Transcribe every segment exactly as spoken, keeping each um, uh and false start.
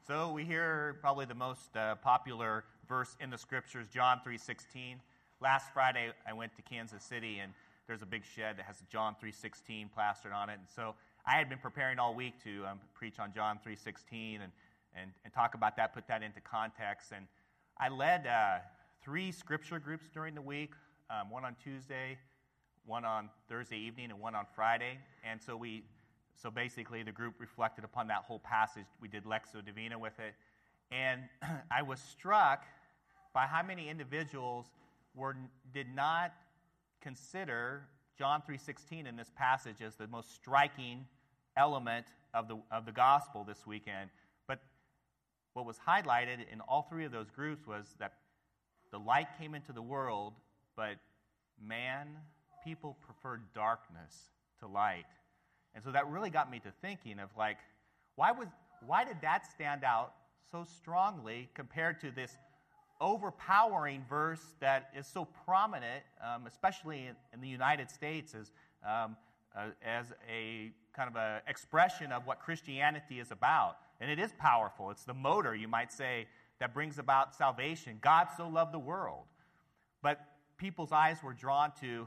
So we hear probably the most uh, popular verse in the scriptures, John three sixteen. Last Friday, I went to Kansas City, and there's a big shed that has John three sixteen plastered on it. And so I had been preparing all week to um, preach on John three sixteen and, and, and talk about that, put that into context. And I led uh, three scripture groups during the week, um, one on Tuesday, one on Thursday evening, and one on Friday. And so we, so basically the group reflected upon that whole passage. We did Lectio Divina with it. And I was struck by how many individuals were did not consider John three sixteen in this passage as the most striking element of the of the gospel this weekend. But what was highlighted in all three of those groups was that the light came into the world, but man, people preferred darkness to light. And so that really got me to thinking of like, why was why did that stand out so strongly compared to this overpowering verse that is so prominent, um, especially in, in the United States, as um, uh, as a kind of a expression of what Christianity is about. And it is powerful. It's the motor, you might say, that brings about salvation. God so loved the world. But people's eyes were drawn to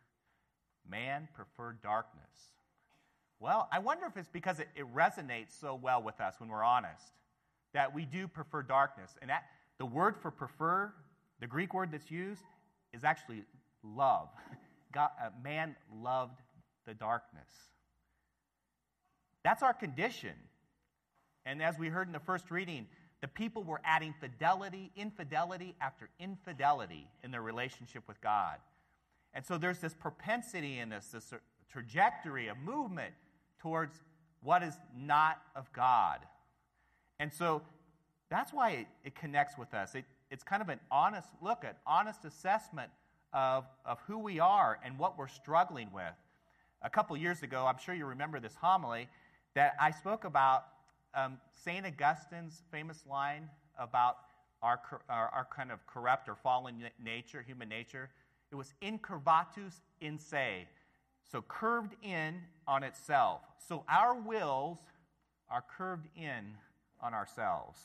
man preferred darkness. Well, I wonder if it's because it, it resonates so well with us when we're honest, that we do prefer darkness. And that the word for prefer, the Greek word that's used, is actually love. God, uh, man loved the darkness. That's our condition. And as we heard in the first reading, the people were adding fidelity, infidelity after infidelity in their relationship with God. And so there's this propensity in this, this trajectory, a movement towards what is not of God. And so that's why it, it connects with us. It, it's kind of an honest look at, honest assessment of, of who we are and what we're struggling with. A couple years ago, I'm sure you remember this homily, that I spoke about um, Saint Augustine's famous line about our, our, our kind of corrupt or fallen nature, human nature. It was incurvatus in se, so curved in on itself. So our wills are curved in on ourselves.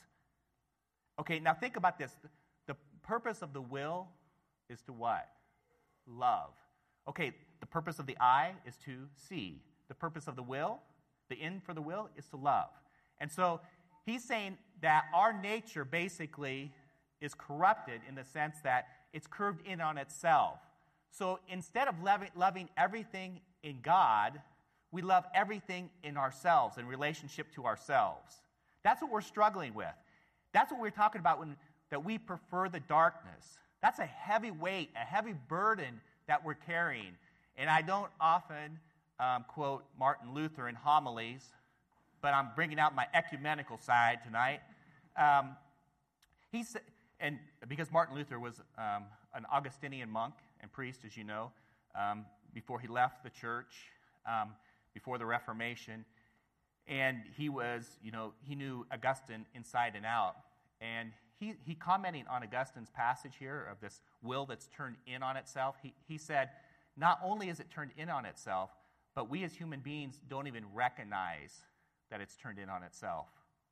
Okay, now think about this. The purpose of the will is to what? Love. Okay, the purpose of the eye is to see. The purpose of the will, the end for the will, is to love. And so he's saying that our nature basically is corrupted in the sense that it's curved in on itself. So instead of loving, loving everything in God, we love everything in ourselves, in relationship to ourselves. That's what we're struggling with. That's what we're talking about when that we prefer the darkness. That's a heavy weight, a heavy burden that we're carrying. And I don't often um, quote Martin Luther in homilies, but I'm bringing out my ecumenical side tonight. Um, he said, and because Martin Luther was um, an Augustinian monk and priest, as you know, um, before he left the church, um, before the Reformation. And he was, you know, he knew Augustine inside and out. And he, he commenting on Augustine's passage here of this will that's turned in on itself, he, he said, not only is it turned in on itself, but we as human beings don't even recognize that it's turned in on itself.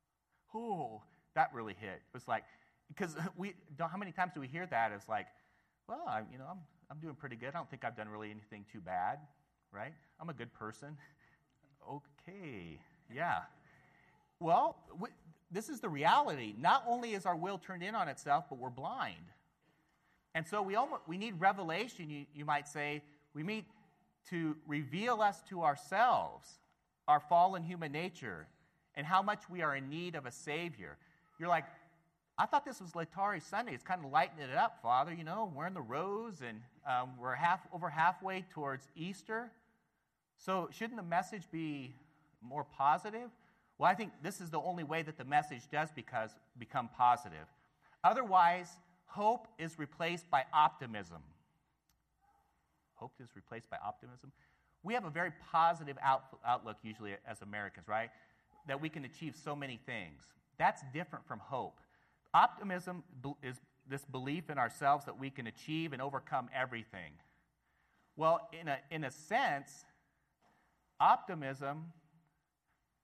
Oh, that really hit. It was like, because we, how many times do we hear that? It's like, well, I'm, you know, I'm, I'm doing pretty good. I don't think I've done really anything too bad, right? I'm a good person. Okay. Yeah. Well, we, this is the reality. Not only is our will turned in on itself, but we're blind. And so we almost, we need revelation, you, you might say. We need to reveal us to ourselves, our fallen human nature, and how much we are in need of a Savior. You're like, I thought this was Laetare Sunday. It's kind of lightening it up, Father. You know, wearing the rose, and um, we're half over halfway towards Easter. So shouldn't the message be more positive? Well, I think this is the only way that the message does because, become positive. Otherwise, hope is replaced by optimism. Hope is replaced by optimism. We have a very positive out, outlook usually as Americans, right? That we can achieve so many things. That's different from hope. Optimism is this belief in ourselves that we can achieve and overcome everything. Well, in a, in a sense, optimism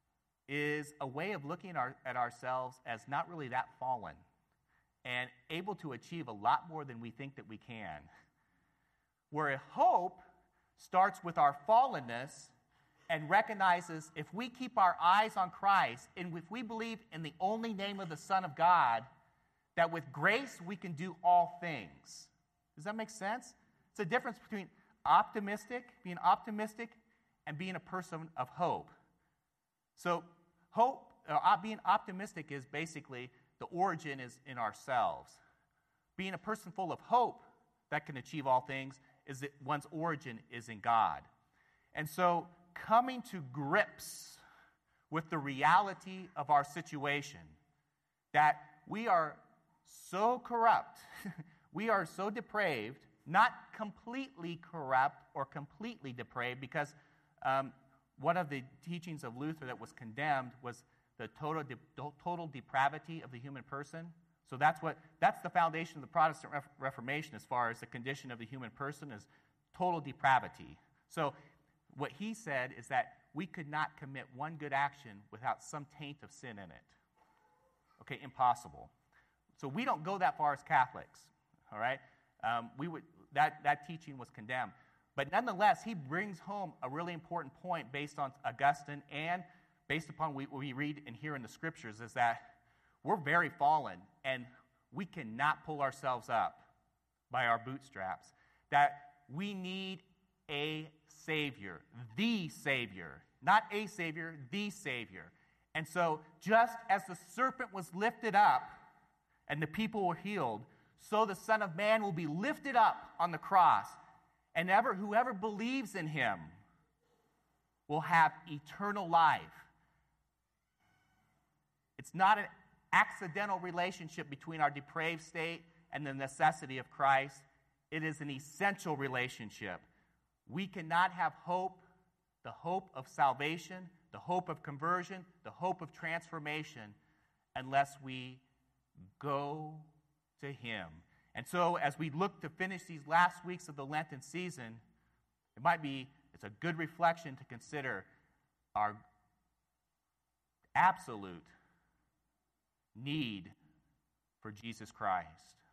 is a way of looking our, at ourselves as not really that fallen and able to achieve a lot more than we think that we can. Where a hope starts with our fallenness and recognizes if we keep our eyes on Christ and if we believe in the only name of the Son of God, that with grace we can do all things. Does that make sense? It's a difference between optimistic, being optimistic, and being a person of hope. So hope, uh, being optimistic is basically the origin is in ourselves. Being a person full of hope that can achieve all things is that one's origin is in God. And so coming to grips with the reality of our situation, that we are so corrupt, we are so depraved, not completely corrupt or completely depraved, because um, one of the teachings of Luther that was condemned was the total de- total depravity of the human person. So that's what that's the foundation of the Protestant Re- Reformation as far as the condition of the human person is total depravity. So what he said is that we could not commit one good action without some taint of sin in it. Okay, impossible. So we don't go that far as Catholics, all right? Um, we would that, that teaching was condemned. But nonetheless, he brings home a really important point based on Augustine and based upon what we read and hear in the Scriptures, is that we're very fallen and we cannot pull ourselves up by our bootstraps. That we need a Savior, the Savior. Not a Savior, the Savior. And so just as the serpent was lifted up and the people were healed, so the Son of Man will be lifted up on the cross, and ever whoever believes in him will have eternal life. It's not an accidental relationship between our depraved state and the necessity of Christ. It is an essential relationship. We cannot have hope, the hope of salvation, the hope of conversion, the hope of transformation, unless we go to him. And so as we look to finish these last weeks of the Lenten season, it might be, it's a good reflection to consider our absolute need for Jesus Christ.